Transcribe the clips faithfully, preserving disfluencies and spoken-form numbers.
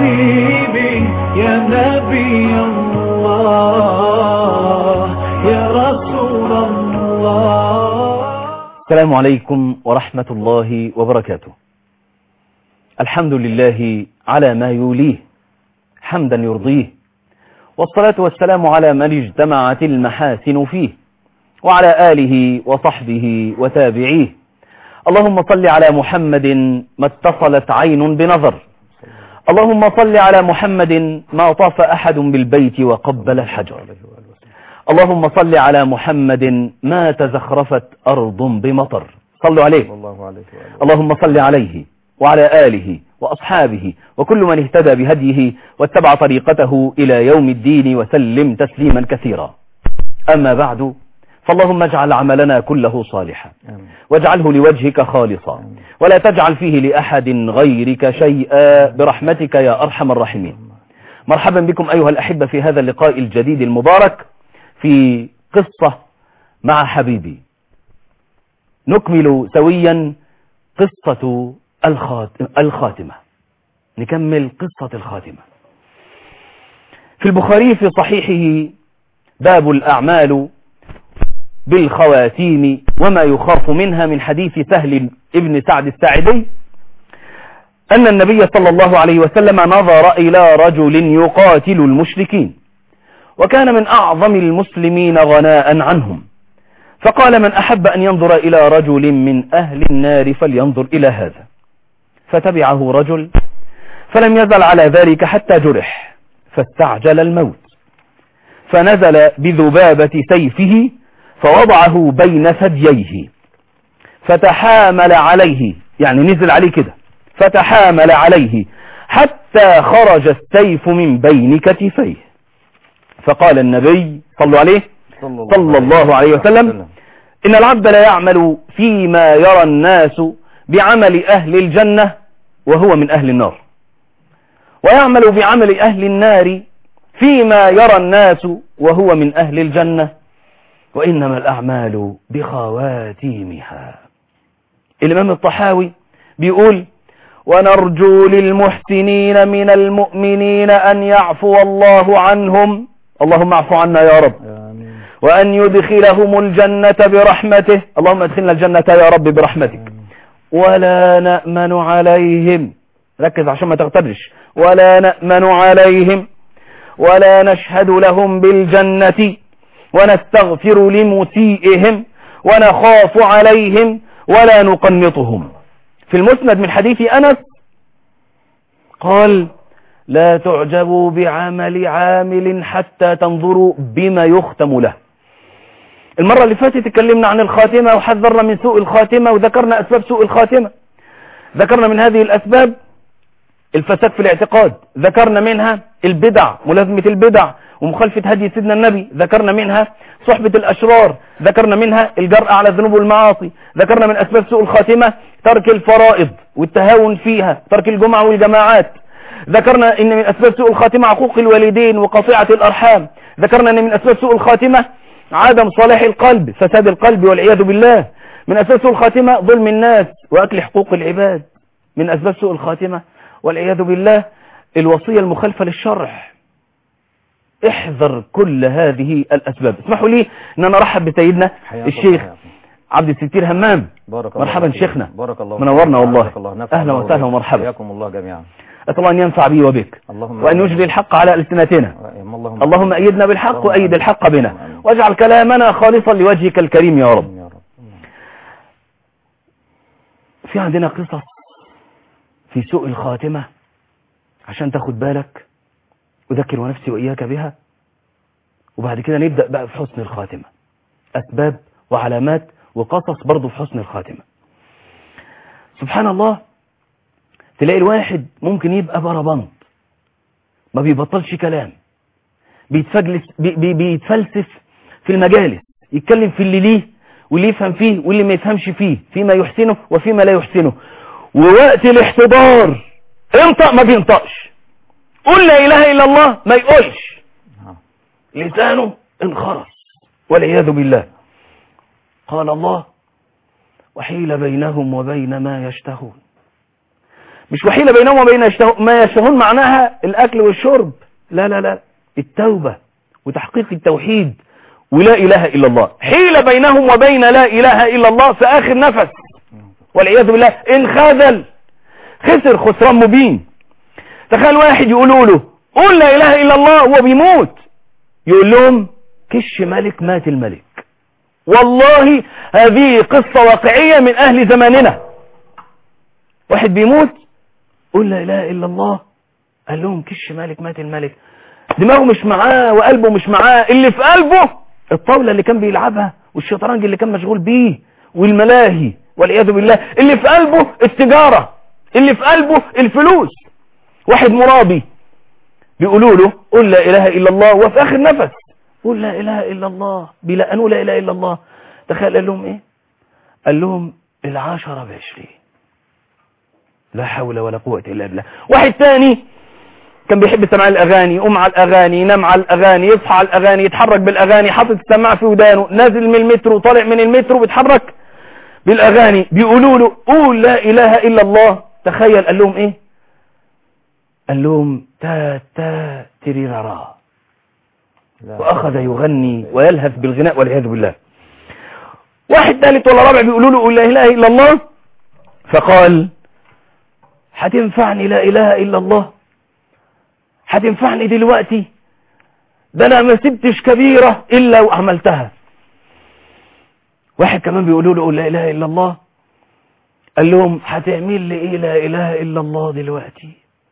حبيبي يا نبي الله يا رسول الله. السلام عليكم ورحمة الله وبركاته. الحمد لله على ما يوليه حمدا يرضيه، والصلاة والسلام على من اجتمعت المحاسن فيه، وعلى آله وصحبه وتابعيه. اللهم صل على محمد ما اتصلت عين بنظر، اللهم صل على محمد ما طاف أحد بالبيت وقبل الحجر، اللهم صل على محمد ما تزخرفت أرض بمطر. صلوا عليه. اللهم صل عليه وعلى آله وأصحابه وكل من اهتدى بهديه واتبع طريقته إلى يوم الدين وسلم تسليما كثيرا. أما بعد، فاللهم اجعل عملنا كله صالحا واجعله لوجهك خالصا ولا تجعل فيه لأحد غيرك شيئا برحمتك يا أرحم الراحمين. مرحبا بكم أيها الأحبة في هذا اللقاء الجديد المبارك في قصة مع حبيبي. نكمل سويا قصة الخاتمة، نكمل قصة الخاتمة. في البخاري في صحيحه باب الأعمال بالخواتيم وما يخاف منها، من حديث سهل ابن سعد الساعدي أن النبي صلى الله عليه وسلم نظر إلى رجل يقاتل المشركين، وكان من أعظم المسلمين غناء عنهم، فقال: من أحب أن ينظر إلى رجل من أهل النار فلينظر إلى هذا. فتبعه رجل فلم يزل على ذلك حتى جرح، فاستعجل الموت، فنزل بذبابة سيفه فوضعه بين ثدييه فتحامل عليه، يعني نزل عليه كده، فتحامل عليه حتى خرج السيف من بين كتفيه. فقال النبي صلى عليه صلى الله عليه وسلم: إن العبد لا يعمل فيما يرى الناس بعمل أهل الجنة وهو من أهل النار، ويعمل بعمل أهل النار فيما يرى الناس وهو من أهل الجنة، وإنما الأعمال بخواتيمها. الإمام الطحاوي بيقول: ونرجو للمحسنين من المؤمنين أن يعفو الله عنهم، اللهم اعفو عنا يا رب، وأن يدخلهم الجنة برحمته، اللهم ادخلنا الجنة يا رب برحمتك، ولا نأمن عليهم، ركز عشان ما تغتبش، ولا نأمن عليهم ولا نشهد لهم بالجنة ونستغفر لمسيئهم ونخاف عليهم ولا نقنطهم. في المسند من حديث أنس قال: لا تعجبوا بعمل عامل حتى تنظروا بما يختم له. المرة اللي فاتت تكلمنا عن الخاتمة وحذرنا من سوء الخاتمة، وذكرنا أسباب سوء الخاتمة. ذكرنا من هذه الأسباب الفساد في الاعتقاد، ذكرنا منها البدع، ملازمة البدع ومخالفة هدي سيدنا النبي، ذكرنا منها صحبة الأشرار، ذكرنا منها الجرأة على الذنوب والمعاصي، ذكرنا من أسباب سوء الخاتمة ترك الفرائض والتهاون فيها، ترك الجمعة والجماعات، ذكرنا ان من أسباب سوء الخاتمة عقوق الوالدين وقطيعة الأرحام، ذكرنا ان من أسباب سوء الخاتمة عدم صلاح القلب، فساد القلب والعياذ بالله، من أسباب سوء الخاتمة ظلم الناس وأكل حقوق العباد، من أسباب سوء الخاتمة والعياذ بالله الوصية المخالفة للشرع. احذر كل هذه الأسباب. اسمحوا لي ان انا ارحب بسيدنا الشيخ عبد الستير همام. مرحبا شيخنا، منورنا والله، اهلا وسهلا ومرحبا. حياكم الله جميعا. أسأل الله أن ينفع بي وبك وأن يجري الحق على ألسنتنا. اللهم أيدنا بالحق وأيد الحق بنا، واجعل كلامنا خالصا لوجهك الكريم يا رب. في عندنا قصص في سوء الخاتمة عشان تاخد بالك، أذكر ونفسي وإياك بها، وبعد كده نبدأ بقى في حسن الخاتمة، أسباب وعلامات وقصص برضو في حسن الخاتمة. سبحان الله، تلاقي الواحد ممكن يبقى بربنط، ما بيبطلش كلام، بيتفجلس بي بي بيتفلسف في المجالس، يتكلم في اللي ليه واللي يفهم فيه واللي ما يفهمش فيه، فيما يحسنه وفيما لا يحسنه، ووقت الاحتضار انطق ما بينطقش، قل لا إله إلا الله ما يقولش، لسانه انخرس والعياذ بالله. قال الله: وحيل بينهم وبين ما يشتهون. مش وحيلة بينهم وبين ما يشتهون معناها الأكل والشرب، لا لا لا، التوبة وتحقيق التوحيد ولا إله إلا الله. حيلة بينهم وبين لا إله إلا الله في آخر نفس، والعياذ بالله انخذل، خسر خسران مبين. تخيل واحد يقولوا له قول لا إله إلا الله وهو بيموت، يقول لهم كش ملك مات الملك. والله هذه قصة واقعية من أهل زماننا. واحد بيموت قول لا إله إلا الله، قال لهم كش ملك مات الملك. دماغه مش معاه وقلبه مش معاه، اللي في قلبه الطاولة اللي كان بيلعبها والشطرنج اللي كان مشغول بيه والملاهي والعياذ بالله. اللي في قلبه التجارة، اللي في قلبه الفلوس. واحد مرابي بيقولوا له قل لا إله إلا الله وفي آخر نفس قل لا إله إلا الله، بيلقنوا لا إله إلا الله. تخيل قال لهم إيه؟ قال لهم العشرة بعشرين، لا حول ولا قوة إلا بالله. واحد تاني كان بيحب سماع الأغاني، يقوم على الأغاني، ينام على الأغاني، يصحى على الأغاني، يتحرك بالأغاني، حاطط السماعة في ودانه، نازل من المترو طالع من المترو بيتحرك بالأغاني. بيقولوا له قول لا إله إلا الله، تخيل قال لهم إيه؟ قال لهم تا تا تريرارا، وأخذ يغني ويلهث بالغناء والعياذ بالله. واحد ثالث ولا رابع بيقولوا له قل لا إله إلا الله، فقال هتنفعني لا إله إلا الله؟ هتنفعني دلوقتي؟ ده أنا ما سبتش كبيرة إلا وعملتها. واحد كمان بيقولوا له قل لا إله إلا الله، قال لهم هتعمل لي إيه لا إله إلا الله دلوقتي؟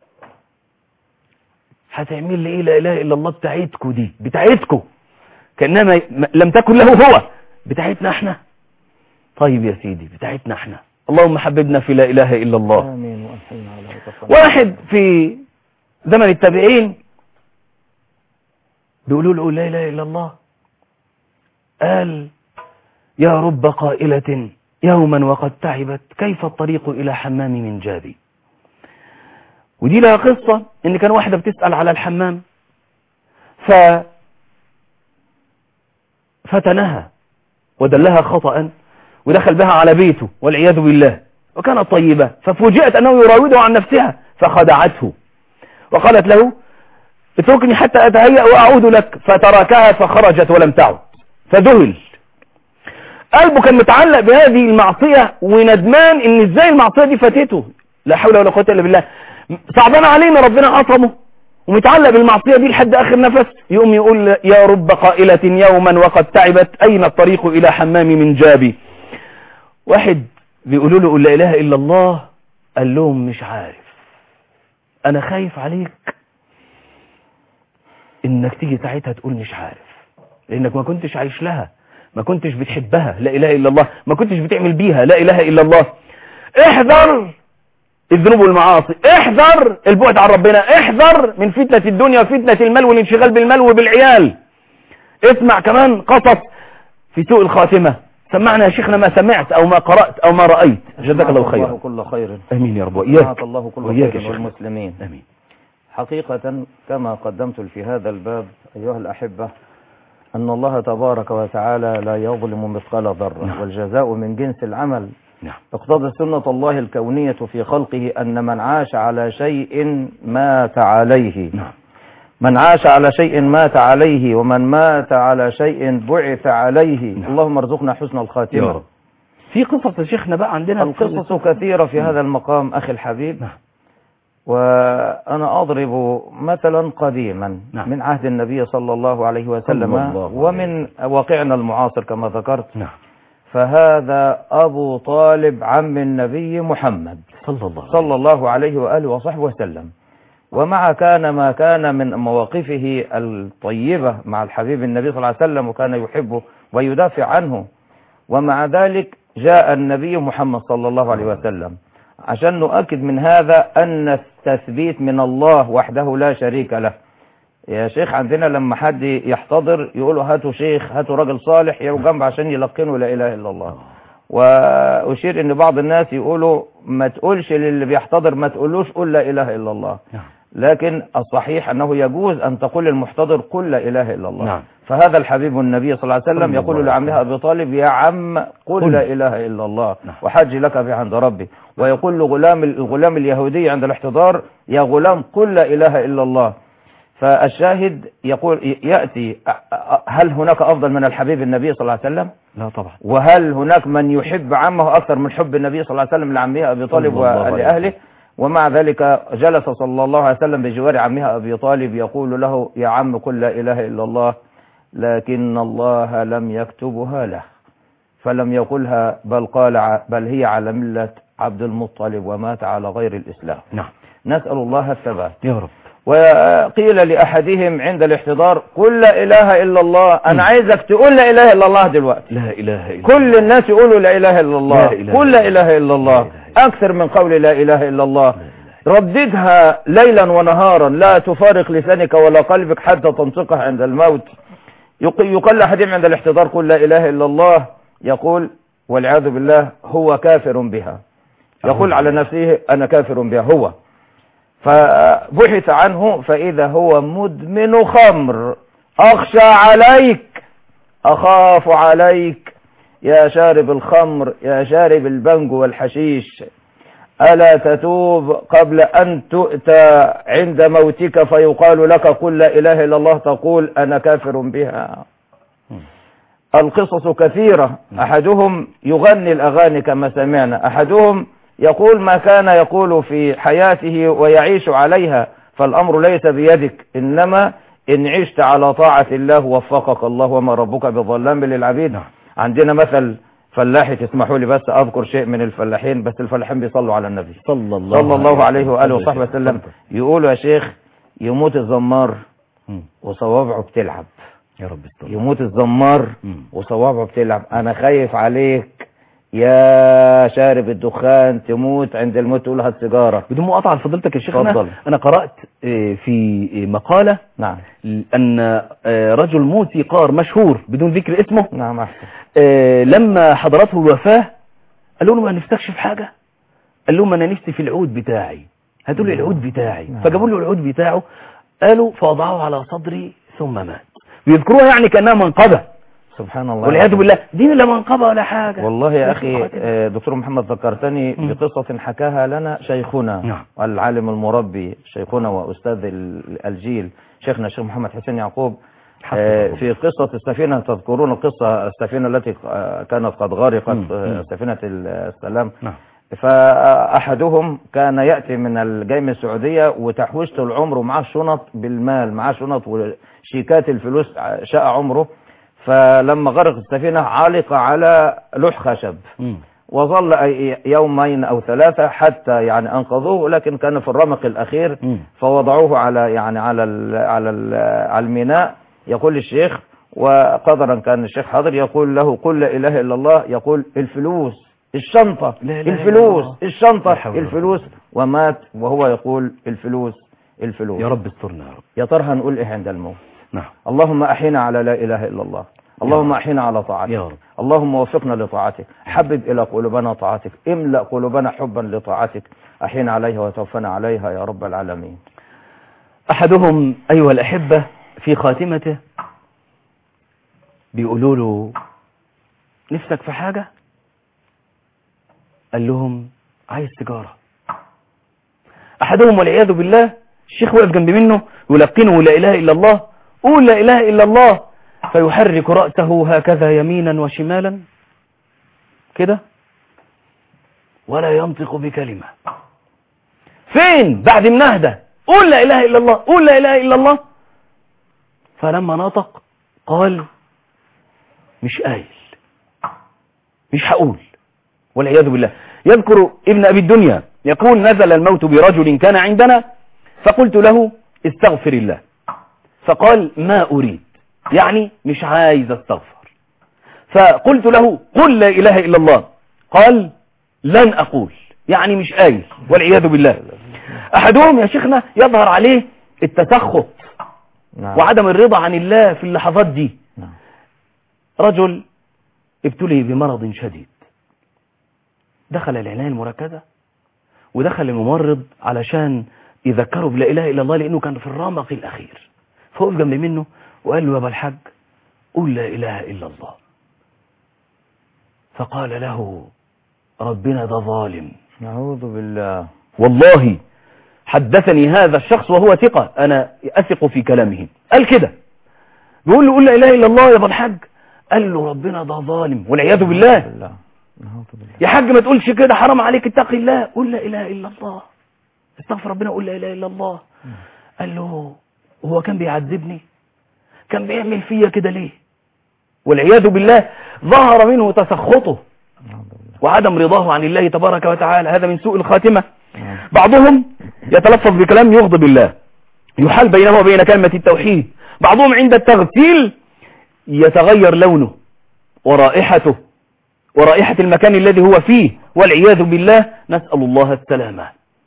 هتعمل لي إيه لا إله إلا الله بتاعتكو دي، بتاعتكو كأنما لم تكن له هو، بتاعتنا احنا. طيب يا سيدي بتاعتنا احنا، اللهم حببنا في لا إله إلا الله. آمين. وأنحينا على وتصلنا. واحد في زمن التابعين بيقولوا له لا إله إلا الله، قال يا رب قائلة يوما وقد تعبت كيف الطريق إلى حمام من جابي. ودي لها قصة، ان كان واحدة بتسأل على الحمام ف فتنها ودلها خطأ ودخل بها على بيته والعياذ بالله، وكانت طيبة، ففوجئت أنه يراودها عن نفسها فخدعته وقالت له اتركني حتى أتهيأ وأعود لك، فتركها فخرجت ولم تعد. فذهل، قلبه كان متعلق بهذه المعصية وندمان ان ازاي المعصية دي فاتته، لا حول ولا قوة الا بالله. صعبان علينا ربنا عصمه ومتعلق بالمعصية دي لحد آخر نفس، يقوم يقول يا رب قائلة يوما وقد تعبت أين الطريق إلى حمام من جابي. واحد بيقولوا له قل لا إله إلا الله، قال لهم مش عارف، أنا خايف عليك إنك تيجي ساعتها تقول مش عارف، لأنك ما كنتش عايش لها، ما كنتش بتحبها لا إله إلا الله، ما كنتش بتعمل بيها لا إله إلا الله. احذر الذنوب والمعاصي، احذر البعد عن ربنا، احذر من فتنة الدنيا وفتنة المال والانشغال بالمال وبالعيال. اسمع كمان قصص في سوء الخاتمة. سمعنا يا شيخنا ما سمعت او ما قرأت او ما رأيت، جزاك الله خيرا. الله كل خير. امين يا رب وإياك. الله كل وإياك خير والمسلمين. امين. حقيقة كما قدمت في هذا الباب ايها الاحبة، ان الله تبارك وتعالى لا يظلم مثقال ذرة. نعم. والجزاء من جنس العمل. نعم. اقتضت سنة الله الكونية في خلقه أن من عاش على شيء مات عليه. نعم. من عاش على شيء مات عليه، ومن مات على شيء بعث عليه. نعم. اللهم ارزقنا حسن الخاتمة يا رب. في قصص يا شيخنا بقى عندنا القصص كثيرة في هذا المقام أخي الحبيب. نعم. وأنا أضرب مثلا قديما. نعم. من عهد النبي صلى الله عليه وسلم الله ومن واقعنا المعاصر كما ذكرت. نعم. فهذا أبو طالب عم النبي محمد صلى الله, صلى الله عليه وآله وصحبه وسلم. ومع كان ما كان من مواقفه الطيبة مع الحبيب النبي صلى الله عليه وسلم، وكان يحبه ويدافع عنه، ومع ذلك جاء النبي محمد صلى الله عليه وسلم. عشان نؤكد من هذا أن التثبيت من الله وحده لا شريك له. يا شيخ عندنا لما حد يحتضر يقولوا هاتوا شيخ، هاتوا راجل صالح يقعوا جنب عشان يلقنوا لا إله إلا الله. وأشير إن بعض الناس يقولوا ما تقولش للي بيحتضر، ما تقولوش قل لا إله إلا الله. لكن الصحيح أنه يجوز أن تقول للمحتضر قل لا إله إلا الله. نعم. فهذا الحبيب النبي صلى الله عليه وسلم يقول لعمه أبي طالب يا عم قل لا إله إلا الله. نعم. وحج لك به عند ربي. ويقول لغلام الغلام اليهودي عند الاحتضار: يا غلام قل لا إله إلا الله. فالشاهد يقول يأتي: هل هناك أفضل من الحبيب النبي صلى الله عليه وسلم؟ لا طبعا. وهل هناك من يحب عمه أكثر من حب النبي صلى الله عليه وسلم لعمه أبي طالب ولأهله؟ ومع ذلك جلس صلى الله عليه وسلم بجوار عمها أبي طالب يقول له: يا عم قل لا إله إلا الله، لكن الله لم يكتبها له فلم يقلها، بل قال بل هي على ملة عبد المطلب ومات على غير الإسلام. نعم. نسأل الله الثبات يا رب. وقيل لأحدهم عند الاحتضار: قل لا إله إلا الله. أنا عايزك تقول لا إله إلا الله دلوقتي. لا إله إلا كل الناس يقولوا لا إله إلا الله. قل لا إله إلا الله أكثر من قول لا إله إلا الله. رددها ليلا ونهارا، لا تفارق لسانك ولا قلبك حتى تنطقها عند الموت. يقال لأحدهم عند الاحتضار: قل لا إله إلا الله، يقول والعياذ بالله هو كافر بها، يقول على نفسه أنا كافر بها هو. فبحث عنه فإذا هو مدمن خمر. أخشى عليك، أخاف عليك يا شارب الخمر، يا شارب البنج والحشيش، ألا تتوب قبل أن تؤتى عند موتك فيقال لك قل لا إله إلا الله تقول أنا كافر بها. القصص كثيرة. أحدهم يغني الأغاني كما سمعنا، أحدهم يقول ما كان يقول في حياته ويعيش عليها، فالأمر ليس بيدك، إنما إن عشت على طاعة الله وفقك الله وما ربك بظلام للعبيد. عندنا مثل فلاحي، تسمحوا لي بس أذكر شيء من الفلاحين، بس الفلاحين بيصلوا على النبي صلى الله, صلى الله عليه وآله وصحبه وسلم. يقولوا يا شيخ يموت الزمار وصوابعه بتلعب. يا رب استر. يموت الزمار وصوابعه بتلعب. أنا خايف عليك يا شارب الدخان تموت عند الموت تقول هات سيجاره. بدون مقاطعه لفضيلتك يا شيخ، اتفضل. انا قرات في مقاله نعم ان رجل موسيقار مشهور بدون ذكر اسمه، نعم احسن، لما حضرته الوفاه قالوا له ما نفسكش في حاجه؟ قال لهم انا نفسي في العود بتاعي، هاتوا لي العود بتاعي. نعم. فجابوا له العود بتاعه، قالوا فوضعه على صدري ثم مات. بيذكروها يعني كانها منقبه. سبحان الله والعياذ بالله، دين لا منقبه ولا حاجه. والله يا اخي دكتور محمد ذكرتني م. بقصه حكاها لنا شيخنا نعم. العالم المربي، شيخنا واستاذ الجيل، شيخنا الشيخ محمد حسين يعقوب، في قصه السفينه. تذكرون القصه السفينه التي كانت قد غرقت، سفينه السلام نعم. فاحدهم كان ياتي من جاي من السعوديه وتحويشه العمر ومعاه شنط بالمال، معاه شنط وشيكات الفلوس شاء عمره. فلما غرق السفينة علق على لوح خشب م. وظل يومين أو ثلاثة حتى يعني أنقذوه، لكن كان في الرمق الأخير م. فوضعوه على يعني على ال على ال على الميناء. يقول الشيخ وقدرا كان الشيخ حاضر يقول له قل لا إله إلا الله، يقول الفلوس الشنطة لا لا الفلوس لا الشنطة الفلوس، ومات وهو يقول الفلوس الفلوس. يا رب استرنا يا رب. يا ترى هنقول إيه عند الموت؟ نعم. اللهم أحينا على لا إله إلا الله، اللهم أحينا على طاعتك، اللهم وفقنا لطاعتك، حبب إلى قلوبنا طاعتك، املأ قلوبنا حبا لطاعتك، أحينا عليها وتوفنا عليها يا رب العالمين. أحدهم أيها الأحبة في خاتمته بيقولوا له نفسك في حاجة؟ قال لهم عايز سيجارة. أحدهم والعياذ بالله الشيخ واقف جنب منه يلقنه لا إله إلا الله، قول لا إله إلا الله، فيحرك رأسه هكذا يمينا وشمالا كده ولا ينطق بكلمة. فين بعد ما نهدى قول لا إله إلا الله، قول لا إله إلا الله. فلما نطق قال مش قايل، مش هقول والعياذ بالله. يذكر ابن أبي الدنيا يقول نزل الموت برجل كان عندنا فقلت له استغفر الله، فقال ما أريد، يعني مش عايز استغفر. فقلت له قل لا إله إلا الله، قال لن أقول، يعني مش قايل والعياذ بالله. أحدهم يا شيخنا يظهر عليه التسخط نعم. وعدم الرضا عن الله في اللحظات دي نعم. رجل ابتلي بمرض شديد، دخل العناية المركزة ودخل الممرض علشان يذكره بلا إله إلا الله لأنه كان في الرمق الأخير. فوقف جنب منه وقال له يا أبا الحاج قل لا إله إلا الله. فقال له ربنا ده ظالم نعوذ بالله. والله حدثني هذا الشخص وهو ثقة، أنا أثق في كلامه. قال كده، بيقول له قل لا إله إلا الله يا ابن الحاج. قال له ربنا ده ظالم والعياذ بالله. يا حاج ما تقولش كده، حرام عليك، اتقي الله، قل لا إله إلا الله، استغفر ربنا، قل لا إله إلا الله. قال له هو كان بيعذبني؟ كان بيعمل فيا كده ليه؟ والعياذ بالله ظهر منه تسخطه وعدم رضاه عن الله تبارك وتعالى. هذا من سوء الخاتمة. بعضهم يتلفظ بكلام يغضب الله، يحال بينه وبين كلمة التوحيد. بعضهم عند التغسيل يتغير لونه ورائحته ورائحة المكان الذي هو فيه، والعياذ بالله. نسأل الله السلامة.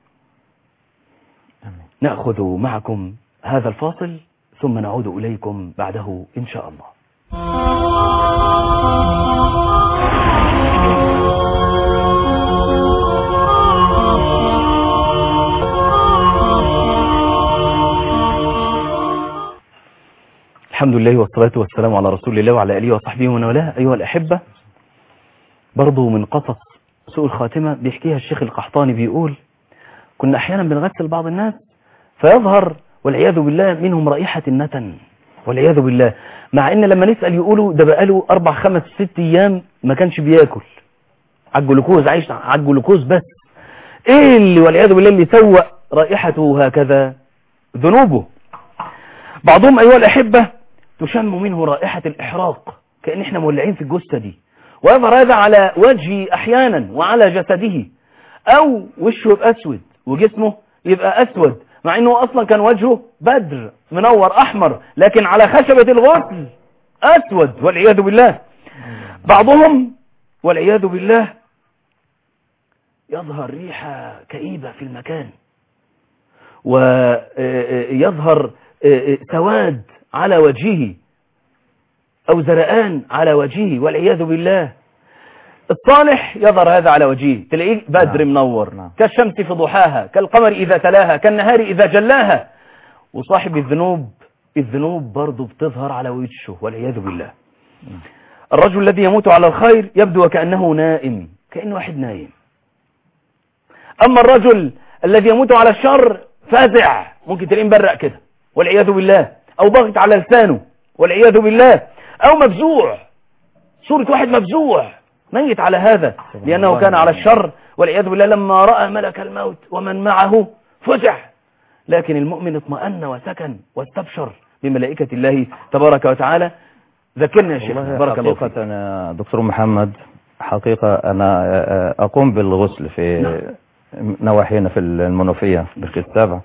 نأخذ معكم هذا الفاصل ثم نعود إليكم بعده إن شاء الله. الحمد لله والصلاة والسلام على رسول الله وعلى آله وصحبه ومن والاه. أيها الأحبة، برضو من قصص سوء الخاتمة بيحكيها الشيخ القحطاني، بيقول كنا أحيانا بنغسل بعض الناس فيظهر والعياذ بالله منهم رائحة النتن والعياذ بالله، مع ان لما نسأل يقولوا ده بقاله اربع خمس ست ايام ما كانش بياكل، على الجلوكوز، عايش على الجلوكوز بس. ايه اللي والعياذ بالله اللي سوء رائحته هكذا؟ ذنوبه. بعضهم ايها الاحبة تشم منه رائحة الاحراق، كأن احنا مولعين في الجثة دي، ويظهر هذا على وجهه احيانا وعلى جسده، او وشه يبقى اسود وجسمه يبقى اسود، مع انه اصلا كان وجهه بدر منور احمر، لكن على خشبة الغسل اسود والعياذ بالله. بعضهم والعياذ بالله يظهر ريحة كئيبة في المكان، ويظهر سواد على وجهه او زرقان على وجهه والعياذ بالله. الصالح يظهر هذا على وجهه، تلاقيه بدر منور، نعم. كالشمس في ضحاها، كالقمر إذا تلاها، كالنهار إذا جلاها. وصاحب الذنوب الذنوب برضه بتظهر على وجهه والعياذ بالله. نعم. الرجل الذي يموت على الخير يبدو وكأنه نائم، كأنه واحد نايم. أما الرجل الذي يموت على الشر فازع، ممكن تلاقيه مبرق كده والعياذ بالله، أو ضغط على لسانه والعياذ بالله، أو مفزوع، صورة واحد مفزوع ميت على هذا، لأنه كان على الشر والعياذ بالله. لما رأى ملك الموت ومن معه فزع، لكن المؤمن اطمأن وسكن واستبشر بملائكة الله تبارك وتعالى. ذكرنا يا شيخ بارك الله فيك. حقيقة أنا دكتور محمد، حقيقة أنا أقوم بالغسل في نعم. نواحينا في المنوفية بركة السابع،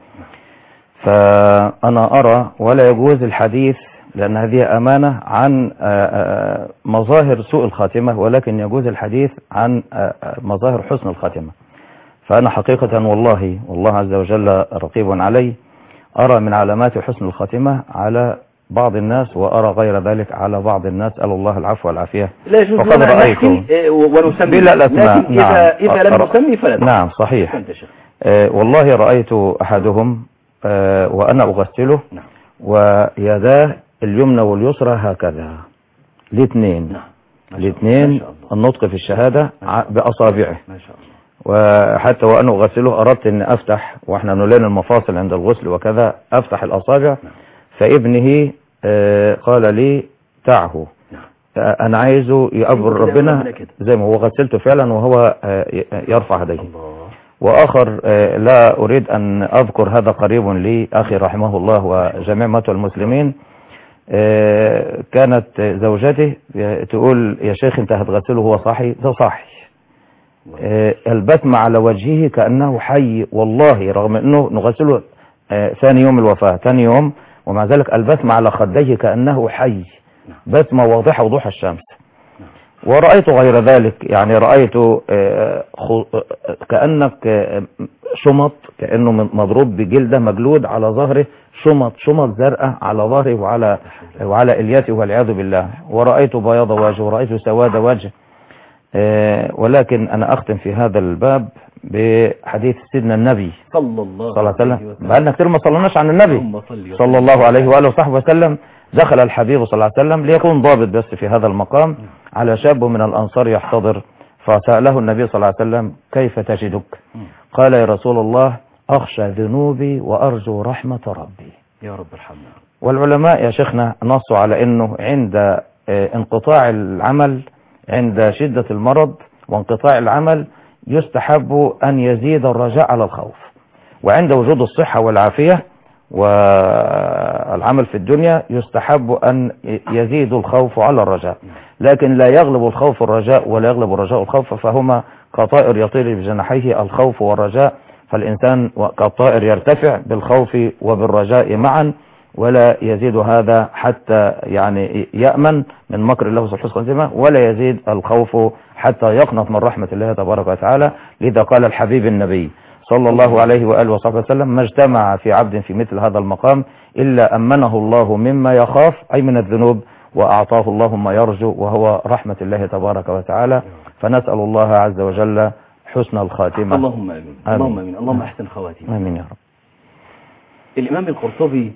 فأنا أرى ولا يجوز الحديث، لأن هذه أمانة، عن مظاهر سوء الخاتمة، ولكن يجوز الحديث عن مظاهر حسن الخاتمة. فأنا حقيقة والله والله عز وجل رقيب علي، أرى من علامات حسن الخاتمة على بعض الناس، وأرى غير ذلك على بعض الناس. أسأل الله العفو والعافية. لا يجوز لنا أن نحكي ونسمي، لا الأسماء. لكن نعم. إذا, إذا لم نسمي فلا. نعم صحيح. آه والله رأيت أحدهم آه وأنا أغسله، نعم. ويداه اليمنى واليسرى هكذا، الاثنين الاثنين النطق في الشهادة بأصابعه. ما شاء الله. وحتى وأنا أغسله أردت أن أفتح، وإحنا نلين المفاصل عند الغسل وكذا، أفتح الأصابع، فابنه آه قال لي تعه، آه أنا عايزه يقبل ربنا زي ما هو غسلته فعلا، وهو آه يرفع يديه. وآخر آه لا أريد أن أذكر، هذا قريب لي، أخي رحمه الله وجميع موتى المسلمين، آه كانت زوجته تقول يا شيخ انت هتغسله هو صاحي؟ ده صاحي. آه البتمة على وجهه كأنه حي والله، رغم أنه نغسله آه ثاني يوم الوفاة، ثاني يوم، ومع ذلك البتمة على خديه كأنه حي، بتمة واضحة وضوح الشمس. ورأيت غير ذلك، يعني رأيت آه كأنك آه شمط، كأنه مضروب بجلده مجلود على ظهره، شمط شمط زرقاء على ظهره وعلى وعلى الياته والعياذ بالله. ورأيت بياض وجه، ورأيت سواد وجه. آه ولكن أنا أختم في هذا الباب بحديث سيدنا النبي صلى الله عليه وسلم. بقالنا كتير ما صلناش عن النبي صلى الله عليه وآله وصحبه وسلم. دخل الحبيب صلى الله عليه وسلم، ليكون ضابط بس في هذا المقام، على شاب من الأنصار يحتضر، فسأله النبي صلى الله عليه وسلم كيف تجدك؟ قال يا رسول الله أخشى ذنوبي وأرجو رحمة ربي. يا رب ارحمنا. والعلماء يا شيخنا نصوا على أنه عند انقطاع العمل، عند شدة المرض وانقطاع العمل، يستحب أن يزيد الرجاء على الخوف، وعند وجود الصحة والعافية والعمل في الدنيا يستحب أن يزيد الخوف على الرجاء، لكن لا يغلب الخوف الرجاء ولا يغلب الرجاء الخوف، فهما كطائر يطير بجناحيه الخوف والرجاء، فالإنسان كطائر يرتفع بالخوف وبالرجاء معا، ولا يزيد هذا حتى يعني يأمن من مكر الله سبحانه وتعالى، ولا يزيد الخوف حتى يقنط من رحمة الله تبارك وتعالى. لذا قال الحبيب النبي صلى الله عليه وآله وصحبه وسلم ما اجتمع في عبد في مثل هذا المقام إلا أمنه الله مما يخاف أي من الذنوب، وأعطاه الله ما يرجو وهو رحمة الله تبارك وتعالى. فنسأل الله عز وجل حسن الخاتمة. اللهم آمين. اللهم آمين. اللهم أحسن خواتيم. آمين يا رب. الإمام القرطبي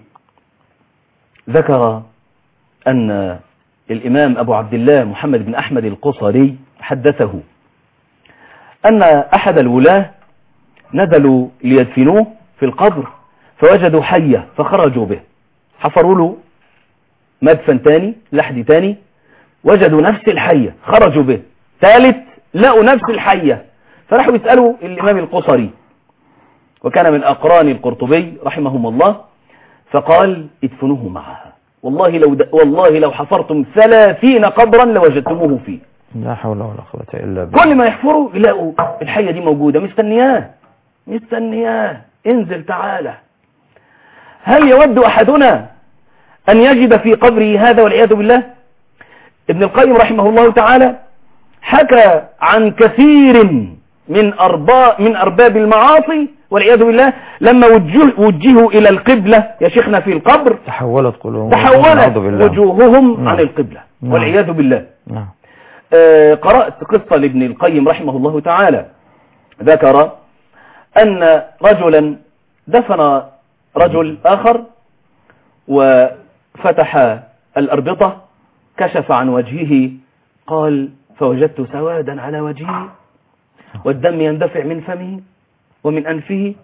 ذكر أن الإمام أبو عبد الله محمد بن أحمد القصري حدثه أن أحد الولاة نزلوا ليدفنوه في القبر فوجدوا حية فخرجوا به، حفروا له مدفن تاني لحد تاني وجدوا نفس الحية خرجوا به، ثالث لقوا نفس الحية فراحوا يسألوا الإمام القصري وكان من أقران القرطبي رحمهم الله، فقال ادفنوه معها، والله لو د... والله لو حفرتم ثلاثين قبرا لوجدتموه فيه. لا حول ولا قوة إلا بالله. كل ما يحفروا يلاقوا الحية دي موجودة مستنياه مستنياه انزل تعالى. هل يود أحدنا أن يجد في قبره هذا والعياذ بالله؟ ابن القيم رحمه الله تعالى حكى عن كثير من أرباب من أرباب المعاصي والعياذ بالله لما وجه وجهوا إلى القبلة يا شيخنا في القبر تحولت قلوبهم تحولت وجوههم نعم. عن القبلة نعم. والعياذ بالله. نعم. آه قرأت قصة لابن القيم رحمه الله تعالى، ذكر أن رجلا دفن رجل آخر وفتح الأربطة كشف عن وجهه، قال فوجدت سوادا على وجهه والدم يندفع من فمه ومن أنفه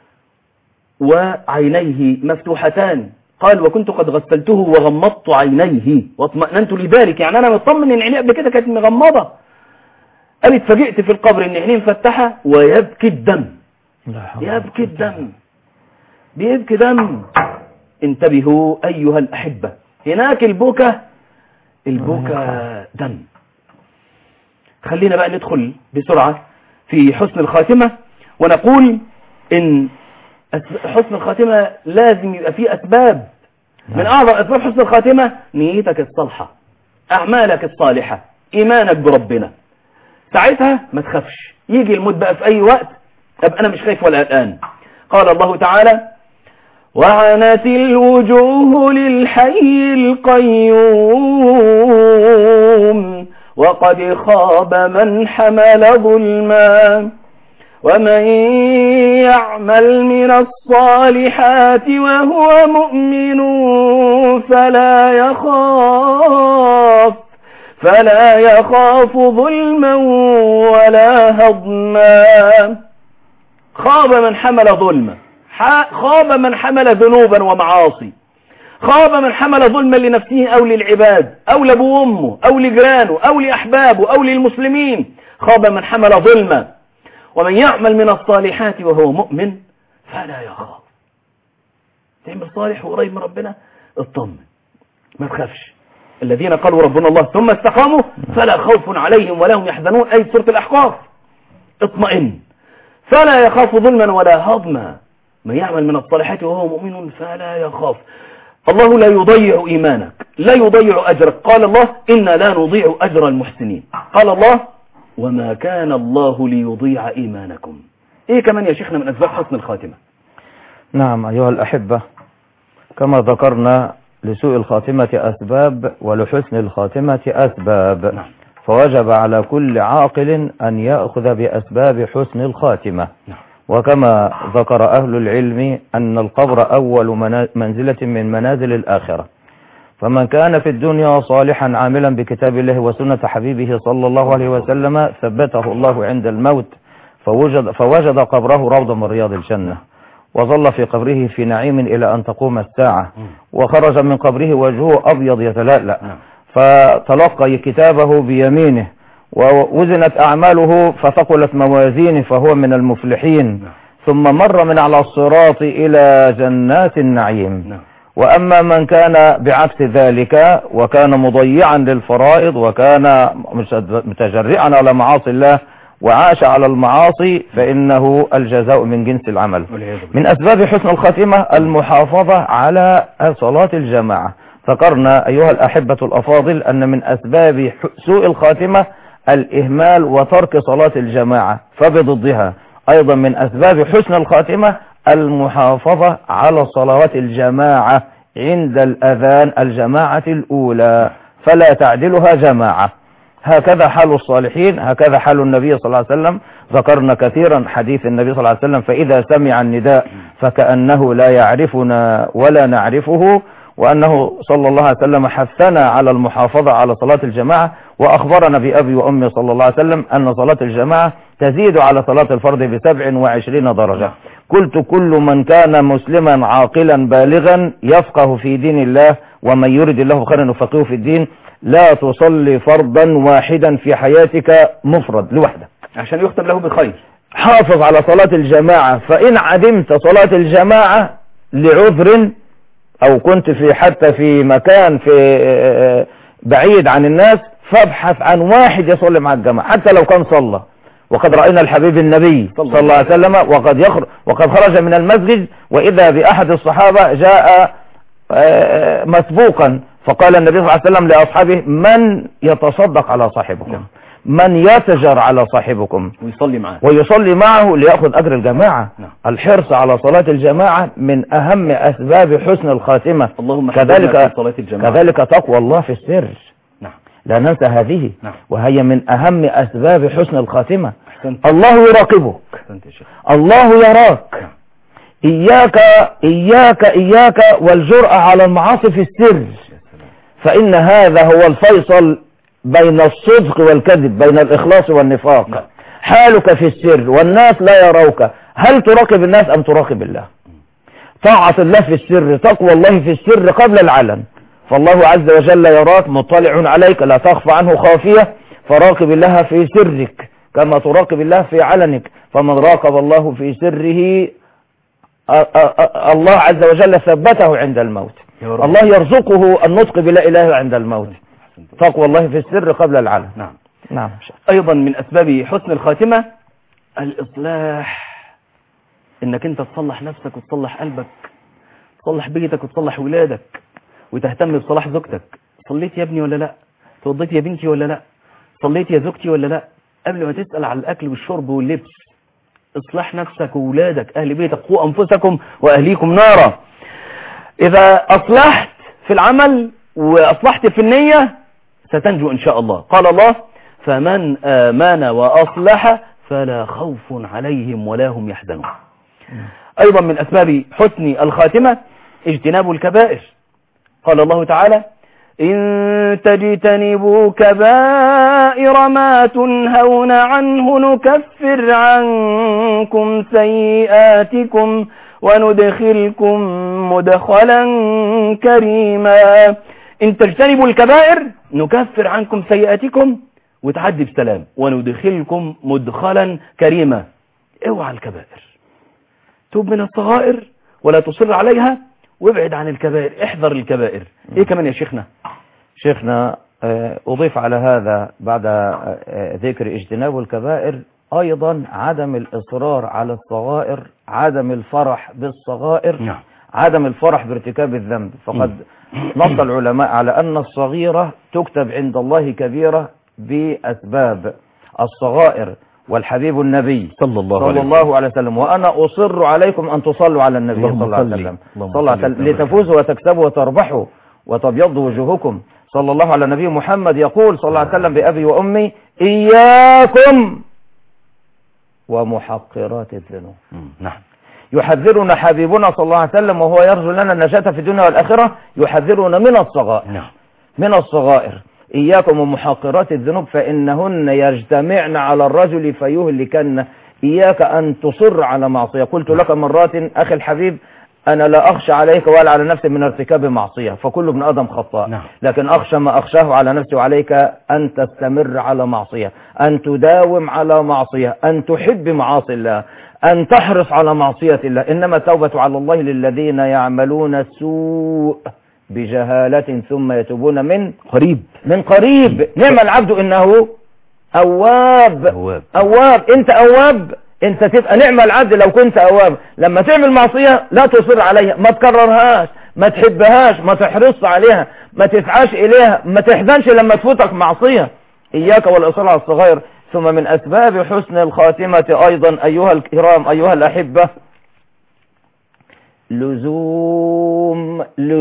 وعينيه مفتوحتان، قال وكنت قد غسلته وغمضت عينيه واطمأننت لذلك، يعني أنا مطمن إن عينيه قبل كده كانت مغمضة، قال اتفاجئت في القبر إن عينيه مفتحة ويبكي الدم، يبكي الدم بيبكي دم. انتبهوا أيها الأحبة، هناك البكا البكا دم. خلينا بقى ندخل بسرعة في حسن الخاتمة ونقول إن حسن الخاتمة لازم يبقى فيه أسباب. من أعظم أسباب حسن الخاتمة نيتك الصالحة، أعمالك الصالحة، إيمانك بربنا، ساعتها ما تخافش، يجي الموت بقى في أي وقت أبقى أنا مش خايف ولا قلقان. قال الله تعالى وعنت الوجوه للحي القيوم وقد خاب من حمل ظلما ومن يعمل من الصالحات وهو مؤمن فلا يخاف فلا يخاف ظلما ولا هضما. خاب من حمل ظلما، خاب من حمل ذنوبا ومعاصي، خاب من حمل ظلما لنفسه أو للعباد أو لأبوه وأمه أو لجيرانه أو لأحبابه أو للمسلمين، خاب من حمل ظلما. ومن يعمل من الصالحات وهو مؤمن فلا يخاف. تعمل صالح وقريب من ربنا اطمن ما تخافش. الذين قالوا ربنا الله ثم استقاموا فلا خوف عليهم ولا هم يحزنون، أي سورة الأحقاف. اطمئن فلا يخاف ظلما ولا هضما. من يعمل من الصالحات وهو مؤمن فلا يخاف. الله لا يضيع إيمانك، لا يضيع أجرك. قال الله إنا لا نضيع أجر المحسنين. قال الله وما كان الله ليضيع إيمانكم. إيه كمان يا شيخنا من أسباب حسن الخاتمة؟ نعم أيها الأحبة، كما ذكرنا لسوء الخاتمة أسباب ولحسن الخاتمة أسباب. نعم. فوجب على كل عاقل أن يأخذ بأسباب حسن الخاتمة. نعم. وكما ذكر أهل العلم أن القبر أول منزلة من منازل الآخرة، فمن كان في الدنيا صالحا عاملا بكتاب الله وسنة حبيبه صلى الله عليه وسلم ثبته الله عند الموت فوجد, فوجد قبره روضة من رياض الجنة وظل في قبره في نعيم إلى أن تقوم الساعة وخرج من قبره وجهه أبيض يتلألأ فتلقى كتابه بيمينه ووزنت أعماله فثقلت موازينه فهو من المفلحين ثم مر من على الصراط إلى جنات النعيم. وأما من كان بعكس ذلك وكان مضيعا للفرائض وكان متجرعا على معاصي الله وعاش على المعاصي فإنه الجزاء من جنس العمل. من أسباب حسن الخاتمة المحافظة على صلاة الجماعة. ذكرنا أيها الأحبة الأفاضل أن من أسباب سوء الخاتمة الإهمال وترك صلاة الجماعة، فبضدها أيضا من أسباب حسن الخاتمة المحافظة على صلوات الجماعة عند الأذان الجماعة الأولى فلا تعدلها جماعة. هكذا حال الصالحين، هكذا حال النبي صلى الله عليه وسلم. ذكرنا كثيرا حديث النبي صلى الله عليه وسلم فإذا سمع النداء فكأنه لا يعرفنا ولا نعرفه، وأنه صلى الله عليه وسلم حثنا على المحافظة على صلاة الجماعة، وأخبرنا بأبي وأمي صلى الله عليه وسلم أن صلاة الجماعة تزيد على صلاة الفرد بسبع وعشرين درجة. قلت كل من كان مسلما عاقلا بالغا يفقه في دين الله ومن يرد الله خيرا يفقهه في الدين. لا تصلي فرضا واحدا في حياتك مفرد لوحدك عشان يختم له بخير. حافظ على صلاة الجماعة، فإن عدمت صلاة الجماعة لعذر أو كنت في حتى في مكان في بعيد عن الناس فابحث عن واحد يصلي مع الجماعة حتى لو كان صلى. وقد رأينا الحبيب النبي صلى الله عليه وسلم وقد يخرج وقد خرج من المسجد وإذا بأحد الصحابة جاء مسبوقا فقال النبي صلى الله عليه وسلم لأصحابه من يتصدق على صاحبكم، من يتجر على صاحبكم ويصلي معه ويصلي معه ليأخذ أجر الجماعة. الحرص على صلاة الجماعة من أهم أسباب حسن الخاتمة. اللهم كذلك صلاة الجماعة. كذلك تقوى الله في السر. نعم. لا ننسى هذه. نعم. وهي من أهم أسباب حسن الخاتمة. أحسنت. الله يراقبك. أحسنت يا شيخ. الله يراك. نعم. إياك إياك إياك والجرأة على المعاصي في السر، فإن هذا هو الفيصل بين الصدق والكذب، بين الإخلاص والنفاق. نعم. حالك في السر والناس لا يروك، هل تراقب الناس أم تراقب الله؟ طاعة الله في السر، تقوى الله في السر قبل العلن، فالله عز وجل يراك مطلع عليك لا تخفى عنه خافية، فراقب الله في سرك كما تراقب الله في علنك. فمن راقب الله في سره الله عز وجل ثبته عند الموت. الله يرزقه النطق بلا إله عند الموت. تقوى الله في السر قبل العلن. نعم. نعم. أيضا من أسباب حسن الخاتمة الإصلاح، إنك أنت تصلح نفسك وتصلح قلبك، تصلح بيتك وتصلح ولادك، وتهتم بصلاح زوجتك. صليت يا ابني ولا لا؟ توضيت يا بنتي ولا لا؟ صليت يا زوجتي ولا لا؟ قبل ما تسأل على الأكل والشرب واللبس اصلح نفسك وولادك، أهل بيتك، قوا أنفسكم وأهليكم نارا. إذا أصلحت في العمل وأصلحت في النية ستنجو إن شاء الله. قال الله فمن آمن وأصلح فلا خوف عليهم ولا هم يحزنون. أيضا من أسباب حسن الخاتمة اجتناب الكبائر. قال الله تعالى إن تجتنبوا كبائر ما تنهون عنه نكفر عنكم سيئاتكم وندخلكم مدخلا كريما. إن تجتنبوا الكبائر نكفر عنكم سيئاتكم وتعدي بسلام وندخلكم مدخلا كريما. اوعى الكبائر، توب من الصغائر ولا تصر عليها وابعد عن الكبائر، احذر الكبائر. ايه كمان يا شيخنا؟ شيخنا أضيف على هذا بعد ذكر اجتناب الكبائر أيضا عدم الإصرار على الصغائر، عدم الفرح بالصغائر، نعم. عدم الفرح بارتكاب الذنب. فقد نص العلماء على أن الصغيرة تكتب عند الله كبيرة بأسباب الصغائر، والحبيب النبي صلى الله, صلى الله عليه وسلم وأنا أصر عليكم أن تصلوا على النبي صلى الله عليه وسلم صلى الله عليه وسلم لتفوزوا وتكسبوا وتربحوا وتبيض وجوهكم. صلى الله على النبي محمد يقول صلى الله عليه وسلم بأبي وأمي إياكم ومحقرات الذنوب. نعم. يحذرنا حبيبنا صلى الله عليه وسلم وهو يرجو لنا النجاة في الدنيا والآخرة، يحذرنا من الصغائر. نعم. من الصغائر. إياكم ومحقرات الذنوب فإنهن يجتمعن على الرجل فيهلكن. إياك أن تصر على معصية. قلت لك مرات أخي الحبيب أنا لا أخشى عليك ولا على نفسي من ارتكاب معصية، فكل ابن آدم خطاء. نعم. لكن أخشى ما أخشاه على نفسي وعليك أن تستمر على معصية، أن تداوم على معصية، أن تحب معاصي الله، أن تحرص على معصية الله. إنما التوبة على الله للذين يعملون السوء بجهالة ثم يتوبون من قريب. من قريب. نعم العبد إنه أواب. أواب. أواب. أنت أواب، أنت تبقى نعم العبد لو كنت أواب. لما تعمل معصية لا تصر عليها، ما تكررهاش، ما تحبهاش، ما تحرص عليها، ما تسعاش إليها، ما تحزنش لما تفوتك معصية. إياك والإصرار على الصغير. ثم من أسباب حسن الخاتمة أيضا أيها الكرام أيها الأحبة لزوم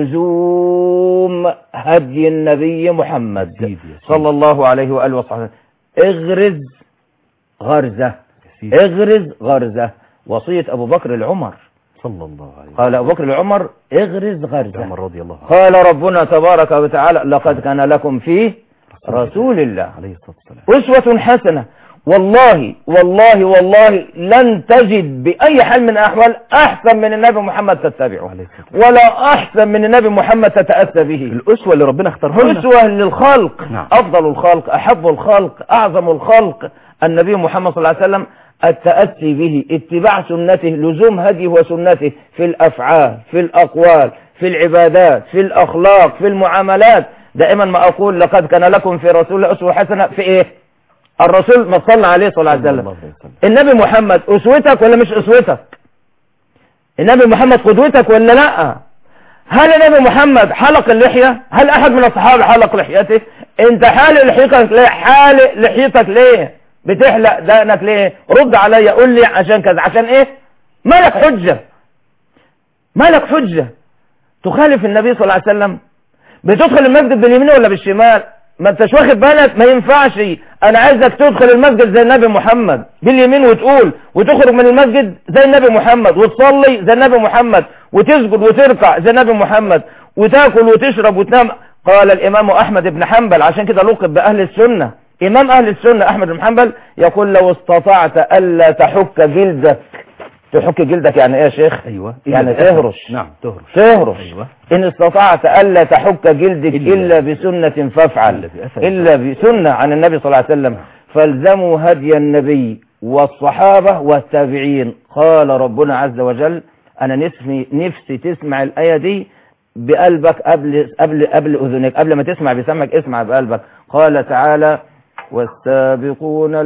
لزوم هدي النبي محمد صلى الله عليه وآله وصحبه. اغرز غرزة، اغرز غرزة. وصية أبو بكر العمر صلى الله عليه وسلم. قال أبو بكر العمر اغرز غرزة. عمر رضي الله عنه. قال ربنا تبارك وتعالى لقد كان لكم فيه رسول الله عليه الصلاة والسلام أسوة حسنة. والله والله والله لن تجد بأي حال من الأحوال أحسن من النبي محمد تتبعه، ولا أحسن من النبي محمد تتأسى به. الأسوة اللي ربنا اختارها لنا، أسوة للخلق. نعم. أفضل الخلق، أحب الخلق، أعظم الخلق النبي محمد صلى الله عليه وسلم. التأسي به، اتباع سنته، لزوم هديه وسنته في الأفعال، في الأقوال، في العبادات، في الأخلاق، في المعاملات. دائما ما أقول لقد كان لكم في رسول الله أسوة حسنة. في إيه؟ الرسول ما صلى عليه صلى الله عليه وسلم. النبي محمد أسوتك ولا مش أسوتك؟ النبي محمد قدوتك ولا لا؟ هل النبي محمد حلق اللحية؟ هل أحد من الصحابة حلق لحيته؟ انت حالق لحيتك ليه؟ حالق لحيتك ليه؟ بتحلق دقنك ليه؟ رد عليا، قول لي عشان كذا. عشان ايه؟ مالك حجة، مالك حجة تخالف النبي صلى الله عليه وسلم. بتدخل المسجد باليمين ولا بالشمال؟ ما انتش واخد بالك؟ ما ينفعش. انا عايزك تدخل المسجد زي النبي محمد باليمين وتقول، وتخرج من المسجد زي النبي محمد، وتصلي زي النبي محمد، وتسجد وتركع زي النبي محمد، وتاكل وتشرب وتنام. قال الامام احمد بن حنبل، عشان كده لقب باهل السنة، امام اهل السنة احمد بن حنبل، يقول لو استطعت الا تحك جلدك. تحك جلدك يعني ايه يا شيخ؟ ايوه يعني تهرش. نعم تهرش. تهرش. أيوة. ان استطعت الا تحك جلدك الا, إلا بسنة فافعل، الا بسنة عن النبي صلى الله عليه وسلم. فالزموا هدي النبي والصحابة والتابعين. قال ربنا عز وجل، انا نفسي نفسي تسمع الآية دي بقلبك قبل قبل قبل اذنك، قبل ما تسمع بسمعك اسمع بقلبك. قال تعالى والسابقون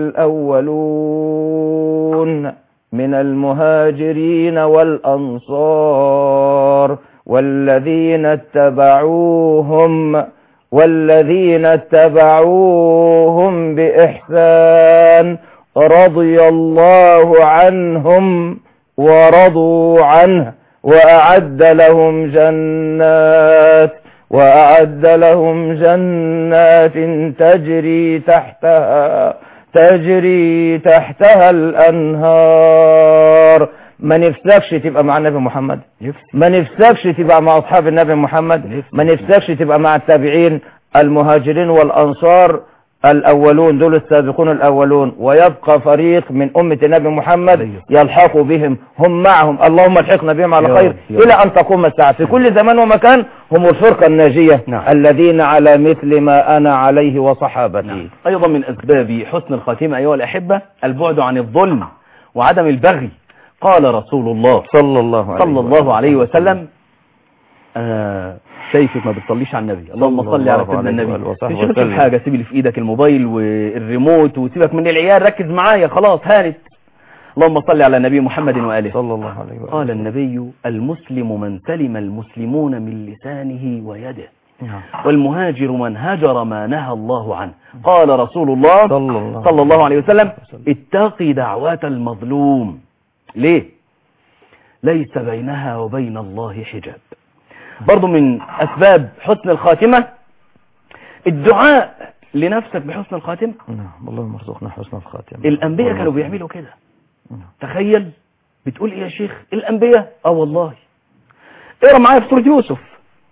الأولون من المهاجرين والأنصار والذين اتبعوهم والذين اتبعوهم بإحسان رضي الله عنهم ورضوا عنه وأعد لهم جنات وأعد لهم جنات تجري تحتها تجري تحتها الأنهار. ما نفسكش تبقى مع النبي محمد؟ ما نفسكش تبقى مع أصحاب النبي محمد؟ ما نفسكش تبقى مع التابعين المهاجرين والأنصار الأولون، دول السابقون الأولون، ويبقى فريق من أمة النبي محمد يلحق بهم، هم معهم، اللهم الحقنا بهم على خير إلى أن تقوم الساعة. في كل زمان ومكان هم الفرقة الناجية. نعم. الذين على مثل ما أنا عليه وصحابتي. نعم. أيضا من أسباب حسن الخاتمة أيها الأحبة البعد عن الظلم وعدم البغي. قال رسول الله صلى الله عليه, صلى الله عليه وسلم آه شايفك ما بتصليش على النبي، اللهم صل على سيدنا النبي. تشوفش الحاجة، سيب اللي في ايدك الموبايل والريموت وسيبك من العيال، ركز معايا خلاص هانت. اللهم صل على النبي محمد وآله صلى الله عليه وسلم. قال النبي المسلم من سلم المسلمون من لسانه ويده والمهاجر من هجر ما نهى الله عنه. قال رسول الله صلى الله, صلى الله عليه وسلم اتقي دعوات المظلوم. ليه؟ ليس بينها وبين الله حجاب. برضو من أسباب حسن الخاتمة الدعاء لنفسك بحسن الخاتمة. نعم اللهم ارزقنا حسن الخاتمة. الأنبياء كانوا بيعملوا كده. تخيل بتقول ايه يا شيخ؟ الانبياء. اه والله. اقرا معايا في سورة يوسف.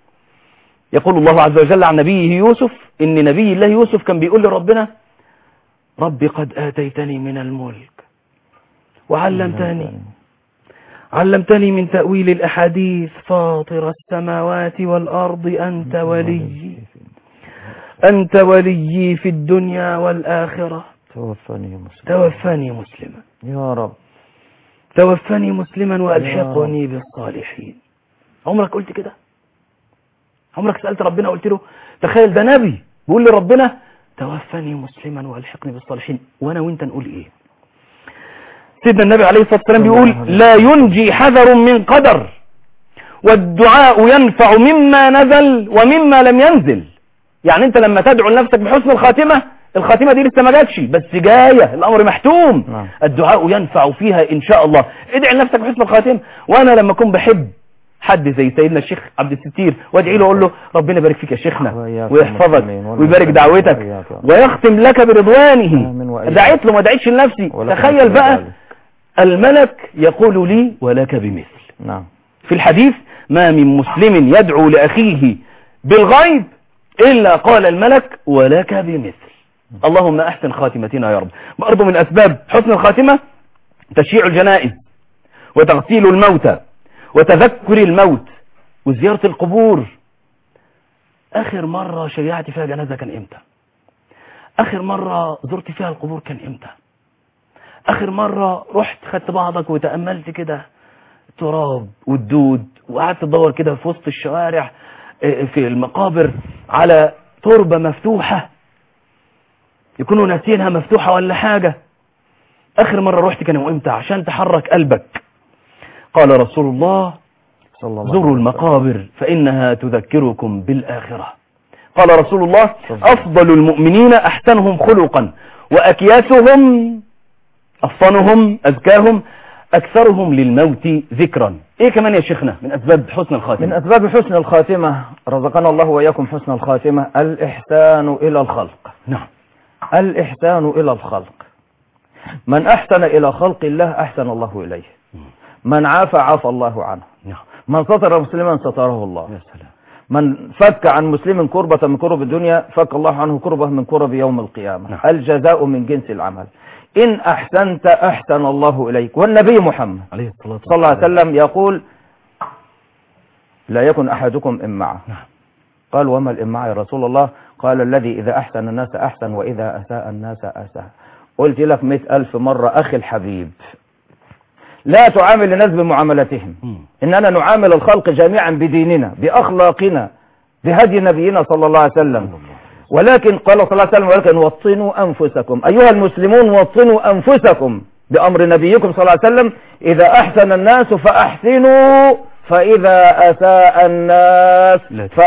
يقول الله عز وجل عن نبيه يوسف ان نبي الله يوسف كان بيقول لربنا ربي قد آتيتني من الملك وعلمتني علمتني من تأويل الأحاديث فاطر السماوات والأرض أنت ولي أنت ولي في الدنيا والآخرة توفني مسلما توفني مسلما يا رب توفني مسلما وألحقني بالصالحين. عمرك قلت كده؟ عمرك سألت ربنا قلت له تخيل ده نبي بيقول لربنا توفني مسلما وألحقني بالصالحين، وانا وانت نقول ايه؟ سيدنا النبي عليه الصلاة والسلام بيقول لا ينجي حذر من قدر والدعاء ينفع مما نزل ومما لم ينزل. يعني انت لما تدعو لنفسك بحسن الخاتمة، الخاتمة دي لسه ما جاتش بس جاية، الامر محتوم. نعم. الدعاء ينفع فيها ان شاء الله. ادعي لنفسك بحسن الخاتمة. وانا لما اكون بحب حد زي سيدنا الشيخ عبد الستير وادعي له اقول له ربنا يبارك فيك يا شيخنا ويحفظك ويبارك دعوتك ويختم لك برضوانه. دعيت له ما دعيتش لنفسي. تخيل بقى الملك يقول لي ولك بمثل. نعم. في الحديث ما من مسلم يدعو لأخيه بالغيب إلا قال الملك ولك بمثل. اللهم أحسن خاتمتنا يا رب. برضو من أسباب حسن الخاتمة تشييع الجنائز وتغسيل الموتى وتذكر الموت وزيارة القبور. آخر مرة شيعت فيها جنازة كان إمتى؟ آخر مرة زرت فيها القبور كان إمتى؟ آخر مرة رحت خدت بعضك وتأملت كده التراب والدود وقعدت تدور كده في وسط الشوارع في المقابر على تربة مفتوحة يكونوا ناسينها مفتوحة ولا حاجة؟ آخر مرة رحت كان إمتى عشان تحرك قلبك؟ قال رسول الله زوروا المقابر فإنها تذكركم بالآخرة. قال رسول الله أفضل المؤمنين أحسنهم خلقا وأكياسهم أفضلهم أزكاهم أكثرهم للموت ذكرا. إيه كمان يا شيخنا من أسباب حسن الخاتمة؟ من أسباب حسن الخاتمة رزقنا الله وإياكم حسن الخاتمة الإحسان إلى الخلق. نعم. الإحسان إلى الخلق. من أحسن إلى خلق الله أحسن الله إليه. من عافى عافى الله عنه. نعم. من ستر مسلما ستره الله. يا سلام. من فك عن مسلم كربة من كرب الدنيا فك الله عنه كربة من كرب يوم القيامة. نعم. الجزاء من جنس العمل. إن أحسنت أحسن الله إليك. والنبي محمد عليه الصلاة صلى الله عليه وسلم يقول لا يكن أحدكم إمعة. نعم. قال وما الإمعة يا رسول الله؟ قال الذي إذا أحسن الناس أحسن وإذا أساء الناس أساء. قلت لك مئة ألف مرة أخي الحبيب لا تعامل الناس بمعاملتهم. إننا نعامل الخلق جميعا بديننا بأخلاقنا بهدي نبينا صلى الله عليه وسلم. ولكن قال صلى الله عليه وسلم ولكن وطنوا أنفسكم أيها المسلمون وطنوا أنفسكم بأمر نبيكم صلى الله عليه وسلم إذا أحسن الناس فأحسنوا فإذا أساء الناس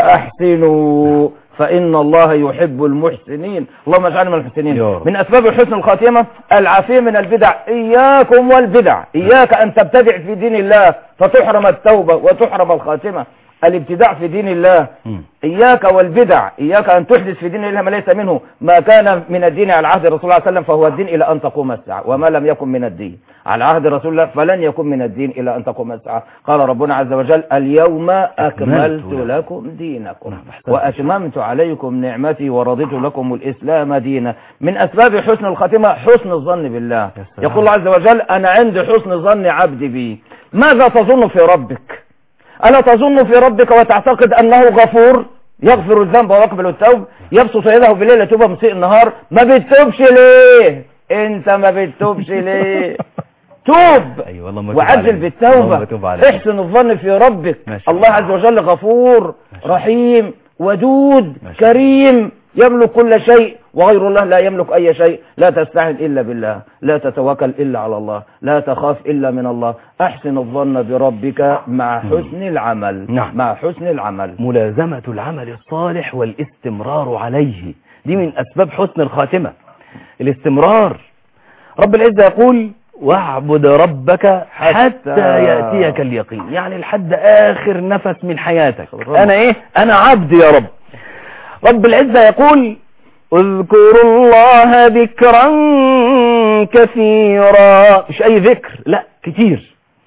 فأحسنوا فإن الله يحب المحسنين. اللهم اجعلنا من المحسنين. من أسباب حسن الخاتمة العافية من البدع. إياكم والبدع. إياك أن تبتدع في دين الله فتحرم التوبة وتحرم الخاتمة. الابتداع في دين الله. إياك والبدع. إياك أن تحدث في دين الله ما ليس منه. ما كان من الدين على عهد رسول الله صلى الله عليه وسلم فهو الدين إلى أن تقوم الساعة وما لم يكن من الدين على عهد رسول الله فلن يكن من الدين إلى أن تقوم الساعة. قال ربنا عز وجل اليوم أكملت لكم دينكم وأتممت عليكم نعمتي ورضيت لكم الإسلام دينا. من أسباب حسن الخاتمة حسن الظن بالله. يقول الله عز وجل أنا عند حسن ظن عبدي بي. ماذا تظن في ربك؟ ألا تظن في ربك وتعتقد أنه غفور يغفر الذنب ويقبل التوب يبسط يده بالليل يتوب مسيء النهار؟ ما بتتوبش ليه؟ انت ما بتتوبش ليه؟ توب. أيوة وعجل بالتوبة. احسن الظن في ربك. الله عز وجل غفور رحيم ودود كريم يملك كل شيء وغير الله لا يملك أي شيء. لا تستعن إلا بالله لا تتوكل إلا على الله لا تخاف إلا من الله. أحسن الظن بربك مع حسن العمل. نعم. مع حسن العمل ملازمة العمل الصالح والاستمرار عليه. دي من أسباب حسن الخاتمة الاستمرار. رب العزة يقول واعبد ربك حتى يأتيك اليقين. يعني لحد آخر نفس من حياتك أنا إيه؟ أنا عبد يا رب. رب العزة يقول اذكروا الله ذكرا كثيرا. مش أي ذكر لا كتير.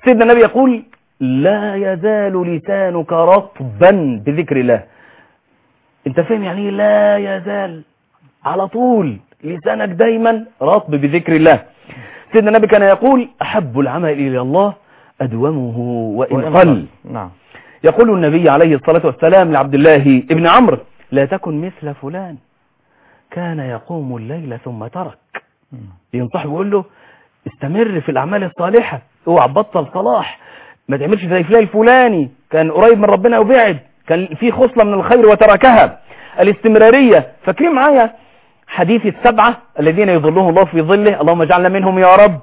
سيدنا النبي يقول لا يزال لسانك رطبا بذكر الله. انت فاهم يعني لا يزال؟ على طول لسانك دايما رطب بذكر الله. سيدنا النبي كان يقول أحب العمل إلى الله أدومه وإن قل. نعم. يقول النبي عليه الصلاة والسلام لعبد الله ابن عمرو لا تكن مثل فلان كان يقوم الليل ثم ترك. ينصح ويقول له استمر في الأعمال الصالحة، اوعى تبطل صلاح، ما تعملش زي فلان الفلاني كان قريب من ربنا وبعد، كان في خصلة من الخير وتركها. الاستمرارية. فاكرين معايا حديث السبعة الذين يظلهم الله في ظله، اللهم اجعلنا منهم يا رب.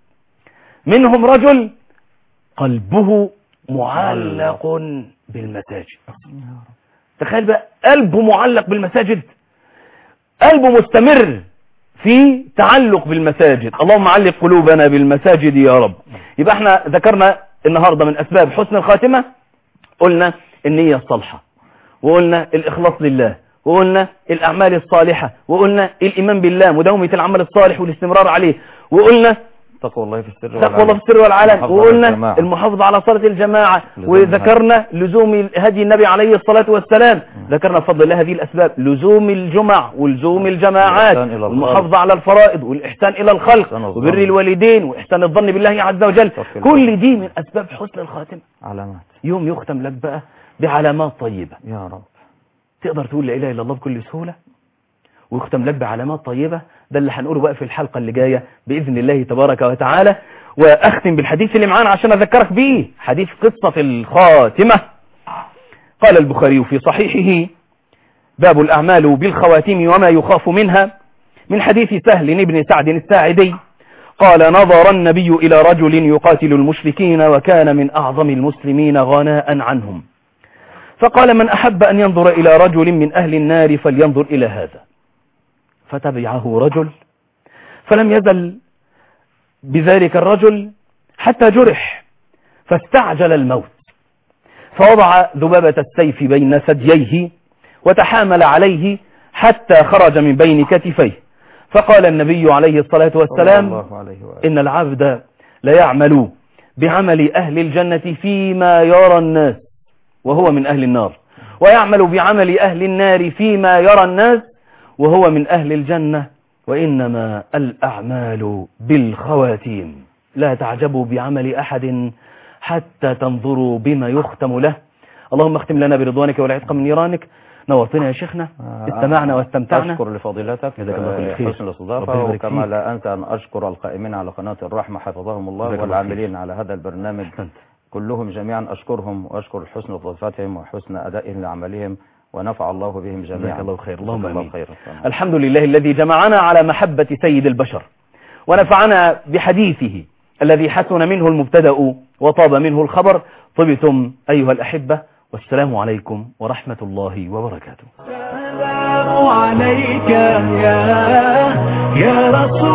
منهم رجل قلبه معلق بالمساجد. تخيل بقى قلبه معلق بالمساجد، قلبه مستمر في تعلق بالمساجد. اللهم علق قلوبنا بالمساجد يا رب. يبقى احنا ذكرنا النهاردة من أسباب حسن الخاتمة، قلنا النية الصالحة، وقلنا الإخلاص لله، وقلنا الأعمال الصالحة، وقلنا الإيمان بالله مداومة العمل الصالح والاستمرار عليه، وقلنا تقوى الله في السر والعلن، تقوى الله في السر والعلن، وقلنا المحافظة على صلاة الجماعة، وذكرنا لزوم هدي النبي عليه الصلاة والسلام. ذكرنا بفضل الله هذه الأسباب، لزوم الجمع ولزوم الجماعات والمحافظة على الفرائض والإحسان إلى الخلق وبر الوالدين وإحسان الظن بالله عز وجل. كل دي من أسباب حسن الخاتمة. علامات. يوم يختم لك بقى بعلامات طيبة يا رب. تقدر تقول لا إله إلا الله بكل سهولة، ويختم لك بعلامات طيبة. ده اللي هنقوله بقى في الحلقة اللي جاية بإذن الله تبارك وتعالى. وأختم بالحديث اللي معانا عشان أذكرك بيه، حديث قصة الخاتمة. قال البخاري في صحيحه باب الأعمال بالخواتيم وما يخاف منها، من حديث سهل بن سعد الساعدي قال نظر النبي إلى رجل يقاتل المشركين وكان من أعظم المسلمين غناء عنهم، فقال من أحب أن ينظر إلى رجل من أهل النار فلينظر إلى هذا، فتبعه رجل فلم يزل بذلك الرجل حتى جرح فاستعجل الموت، فوضع ذبابة السيف بين ثدييه وتحامل عليه حتى خرج من بين كتفيه، فقال النبي عليه الصلاة والسلام إن العبد لا يعمل بعمل أهل الجنة فيما يرى الناس وهو من أهل النار، ويعمل بعمل أهل النار فيما يرى الناس وهو من أهل الجنة، وإنما الأعمال بالخواتيم، لا تعجبوا بعمل أحد حتى تنظروا بما يختم له. اللهم اختم لنا برضوانك والعتق من نيرانك. نورتنا يا شيخنا، استمعنا واستمتعنا. أشكر لفضيلتك حسن الاستضافة، وكما لا أنسى أن أشكر القائمين على قناة الرحمة حفظهم الله، والعاملين على هذا البرنامج كلهم جميعا أشكرهم، وأشكر حسن وظيفتهم وحسن أدائهم لعملهم، ونفع الله بهم جميعا. جزاك الله خير. اللهم الله خير. الحمد لله الذي جمعنا على محبة سيد البشر ونفعنا بحديثه الذي حسن منه المبتدأ وطاب منه الخبر. طبتم أيها الأحبة، والسلام عليكم ورحمة الله وبركاته. السلام عليك يا يا رسول